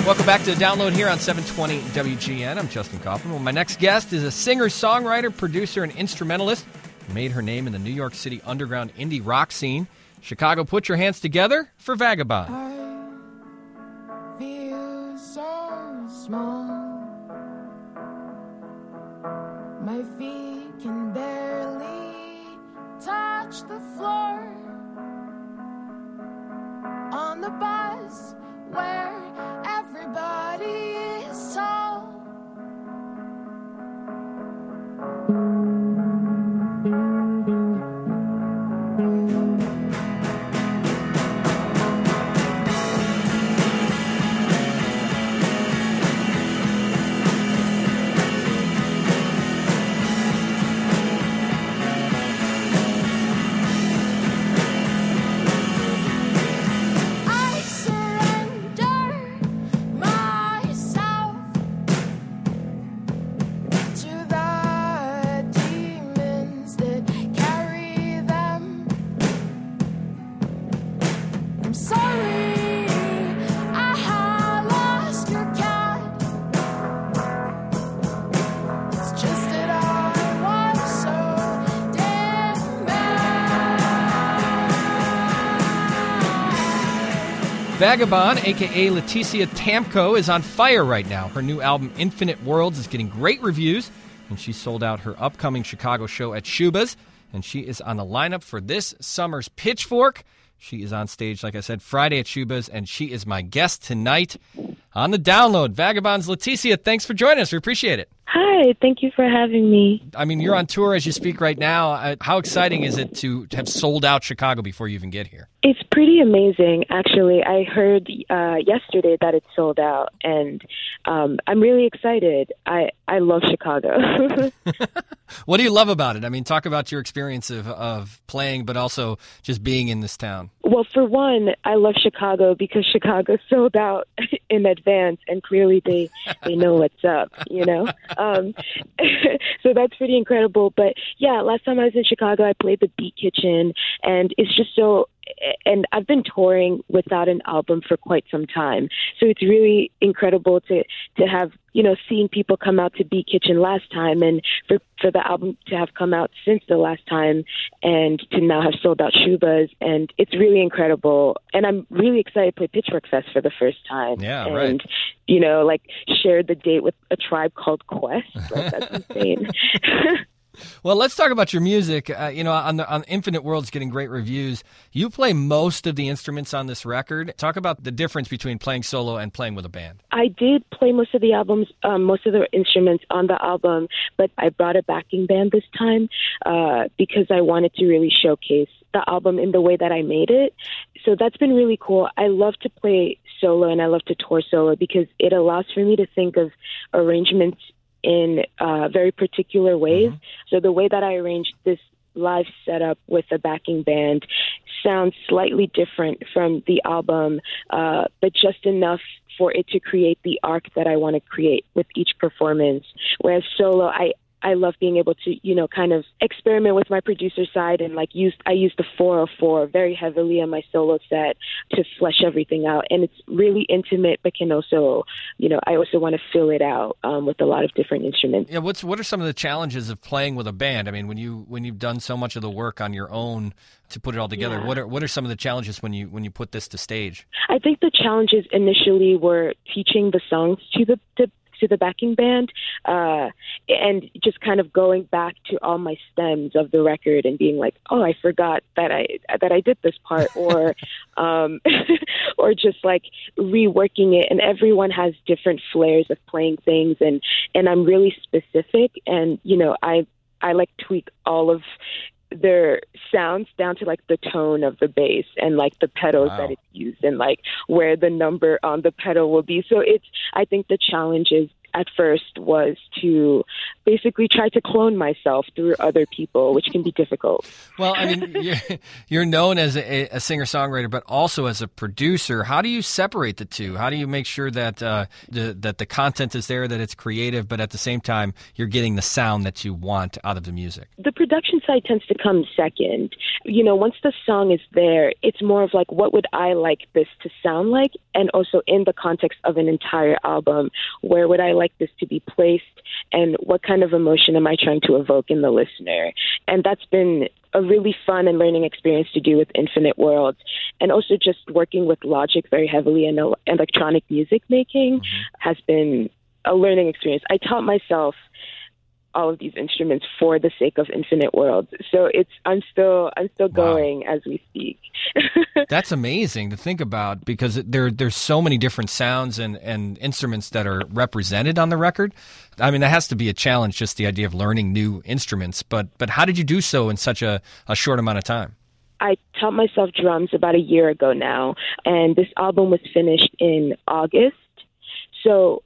Welcome back to the Download here on 720 WGN. I'm Justin Kaufman. Well, my next guest is a singer, songwriter, producer, and instrumentalist who made her name in the New York City underground indie rock scene. Chicago, put your hands together for Vagabond. I feel so small. My feet can barely touch the floor. On the bus where everybody is tall. Vagabond, a.k.a. Leticia Tamko, is on fire right now. Her new album, Infinite Worlds, is getting great reviews, and she sold out her upcoming Chicago show at Shuba's, and she is on the lineup for this summer's Pitchfork. She is on stage, like I said, Friday at Shuba's, and she is my guest tonight on the Download. Vagabond's Leticia, thanks for joining us. We appreciate it. Hi, thank you for having me. I mean, you're on tour as you speak right now. How exciting is it to have sold out Chicago before you even get here? It's pretty amazing, actually. I heard yesterday that it's sold out, and I'm really excited. I love Chicago. What do you love about it? I mean, talk about your experience of playing, but also just being in this town. Well, for one, I love Chicago because Chicago sold out in advance, and clearly they know what's up, you know? So that's pretty incredible. But, yeah, last time I was in Chicago, I played the Beat Kitchen, and it's just so... And I've been touring without an album for quite some time. So it's really incredible to have, you know, seen people come out to Beat Kitchen last time and for the album to have come out since the last time and to now have sold out Shuba's. And it's really incredible. And I'm really excited to play Pitchfork Fest for the first time. Yeah, and, right. you know, like share the date with a tribe called Quest. Like, that's insane. Well, let's talk about your music. On Infinite Worlds getting great reviews. You play most of the instruments on this record. Talk about the difference between playing solo and playing with a band. I did play most of the instruments on the album, but I brought a backing band this time because I wanted to really showcase the album in the way that I made it. So that's been really cool. I love to play solo and I love to tour solo because it allows for me to think of arrangements in very particular ways. Mm-hmm. So the way that I arranged this live setup with a backing band sounds slightly different from the album, but just enough for it to create the arc that I want to create with each performance. Whereas solo, I love being able to, you know, kind of experiment with my producer side and I use the 404 very heavily on my solo set to flesh everything out. And it's really intimate, but can also, you know, I also want to fill it out with a lot of different instruments. Yeah, what are some of the challenges of playing with a band? I mean, when you've done so much of the work on your own to put it all together, yeah. what are some of the challenges when you put this to stage? I think the challenges initially were teaching the songs to the backing band, and just kind of going back to all my stems of the record and being like, oh, I forgot that I did this part, or or just like reworking it. And everyone has different flares of playing things, and I'm really specific, and you know, I like tweak all of their sounds down to like the tone of the bass and like the pedals that it's used and like where the number on the pedal will be. So I think the challenge is at first was to basically try to clone myself through other people, which can be difficult. Well, I mean, you're known as a singer-songwriter, but also as a producer. How do you separate the two? How do you make sure that that the content is there, that it's creative, but at the same time you're getting the sound that you want out of the music? The production side tends to come second. You know, once the song is there, it's more of like, what would I like this to sound like? And also in the context of an entire album, where would I like this to be placed? And what kind of emotion am I trying to evoke in the listener? And that's been a really fun and learning experience to do with Infinite Worlds. And also just working with Logic very heavily in electronic music making has been a learning experience. I taught myself all of these instruments for the sake of Infinite Worlds. So I'm still going as we speak. That's amazing to think about, because there's so many different sounds and instruments that are represented on the record. I mean, that has to be a challenge, just the idea of learning new instruments. But how did you do so in such a short amount of time? I taught myself drums about a year ago now, and this album was finished in August. So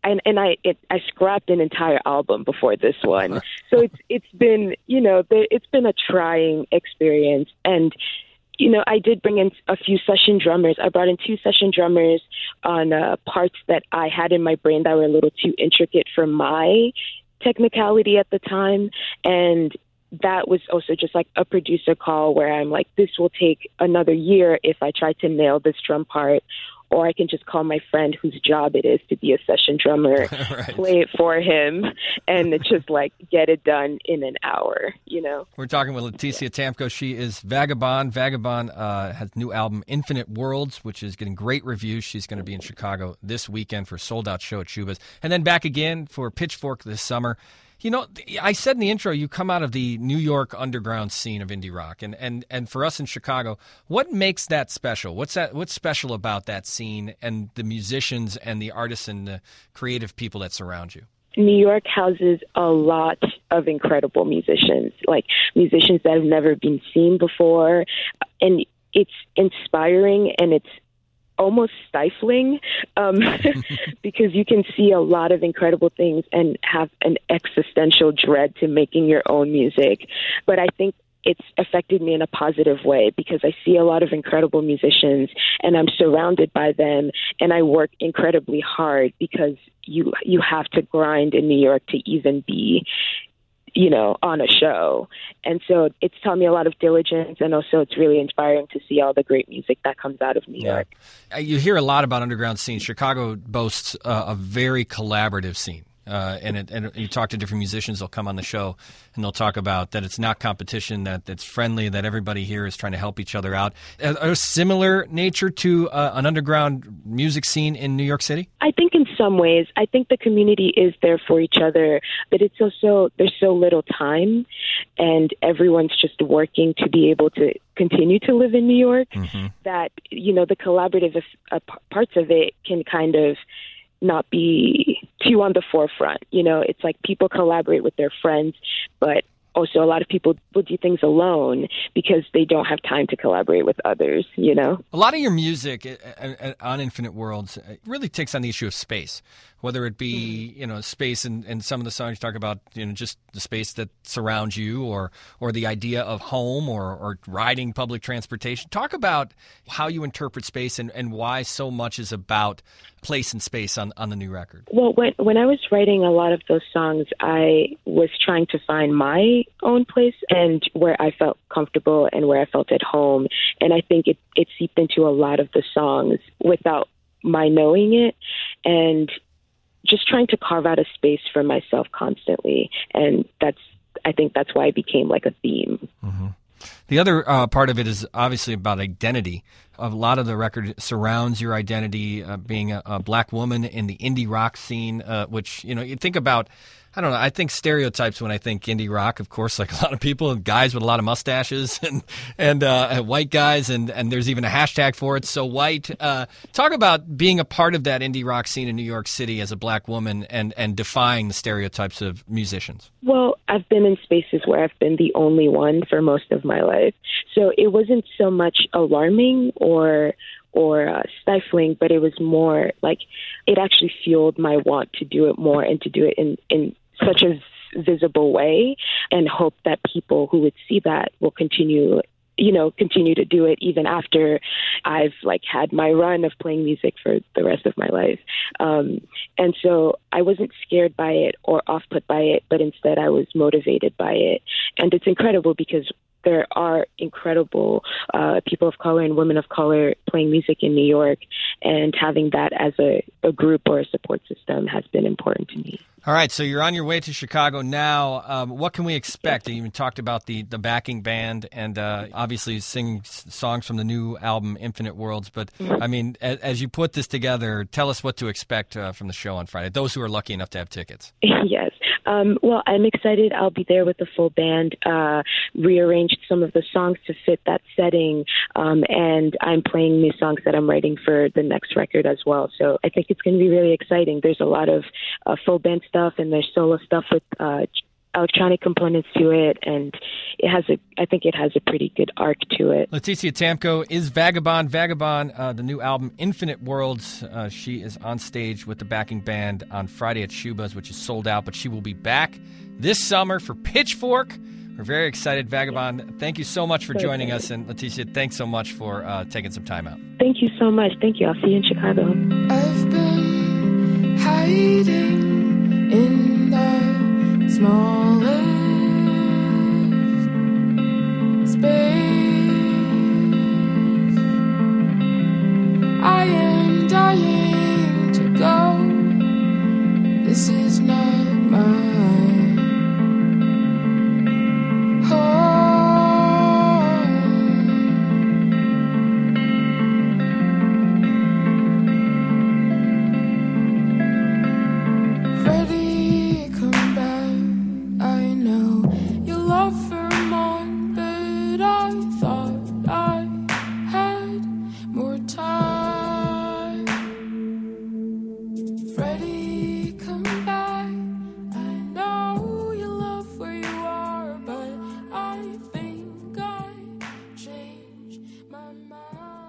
I scrapped an entire album before this one. So it's been, you know, it's been a trying experience. And, you know, I did bring in a few session drummers. I brought in 2 session drummers on parts that I had in my brain that were a little too intricate for my technicality at the time. And that was also just like a producer call where I'm like, this will take another year if I try to nail this drum part. Or I can just call my friend whose job it is to be a session drummer, right, play it for him, and just like get it done in an hour, you know? We're talking with Leticia Tamko. She is Vagabond. Vagabond has a new album, Infinite Worlds, which is getting great reviews. She's going to be in Chicago this weekend for a sold-out show at Schubas, and then back again for Pitchfork this summer. You know, I said in the intro, you come out of the New York underground scene of indie rock, and for us in Chicago, what makes that special? What's special about that scene and the musicians and the artists and the creative people that surround you? New York houses a lot of incredible musicians, like musicians that have never been seen before, and it's inspiring and it's almost stifling because you can see a lot of incredible things and have an existential dread to making your own music. But I think it's affected me in a positive way because I see a lot of incredible musicians and I'm surrounded by them, and I work incredibly hard because you have to grind in New York to even be, you know, on a show. And so it's taught me a lot of diligence, and also it's really inspiring to see all the great music that comes out of New York. You hear a lot about underground scenes. Chicago boasts a very collaborative scene. And you talk to different musicians, they'll come on the show and they'll talk about that it's not competition, that it's friendly, that everybody here is trying to help each other out. A similar nature to an underground music scene in New York City? I think in some ways. I think the community is there for each other, but it's also, there's so little time and everyone's just working to be able to continue to live in New York that, you know, the collaborative parts of it can kind of not be too on the forefront. You know, it's like people collaborate with their friends, but also a lot of people will do things alone because they don't have time to collaborate with others, you know? A lot of your music on Infinite Worlds really takes on the issue of space, whether it be, you know, space and some of the songs you talk about, you know, just the space that surrounds you or the idea of home or riding public transportation. Talk about how you interpret space and why so much is about place and space on the new record. Well, when I was writing a lot of those songs, I was trying to find my own place and where I felt comfortable and where I felt at home. And I think it seeped into a lot of the songs without my knowing it, and just trying to carve out a space for myself constantly. And I think that's why it became like a theme. Mm-hmm. The other part of it is obviously about identity. A lot of the record surrounds your identity, being a black woman in the indie rock scene, which, you know, you think about, I don't know, I think stereotypes when I think indie rock, of course, like a lot of people, guys with a lot of mustaches and white guys, and there's even a hashtag for it, so white. Talk about being a part of that indie rock scene in New York City as a black woman and defying the stereotypes of musicians. Well, I've been in spaces where I've been the only one for most of my life. So it wasn't so much alarming or or stifling, but it was more like it actually fueled my want to do it more and to do it in such a visible way, and hope that people who would see that will continue to do it even after I've had my run of playing music for the rest of my life. And so I wasn't scared by it or off put by it, but instead I was motivated by it. And it's incredible because there are incredible people of color and women of color playing music in New York, and having that as a group or a support system has been important to me. All right, so you're on your way to Chicago now. What can we expect? You even talked about the backing band and obviously singing songs from the new album, Infinite Worlds. But, I mean, as you put this together, tell us what to expect from the show on Friday, those who are lucky enough to have tickets. Yes. Well, I'm excited. I'll be there with the full band, rearranged some of the songs to fit that setting, and I'm playing new songs that I'm writing for the next record as well. So I think it's going to be really exciting. There's a lot of full band stuff, and there's solo stuff with electronic components to it, and I think it has a pretty good arc to it. Leticia Tamko is Vagabond. Vagabond, the new album, Infinite Worlds. She is on stage with the backing band on Friday at Shuba's, which is sold out, but she will be back this summer for Pitchfork. We're very excited. Vagabond, thank you so much for joining us, and Leticia, thanks so much for taking some time out. Thank you so much. Thank you. I'll see you in Chicago. I've been hiding in the smallest space. I am dying to go. This is not my my mind.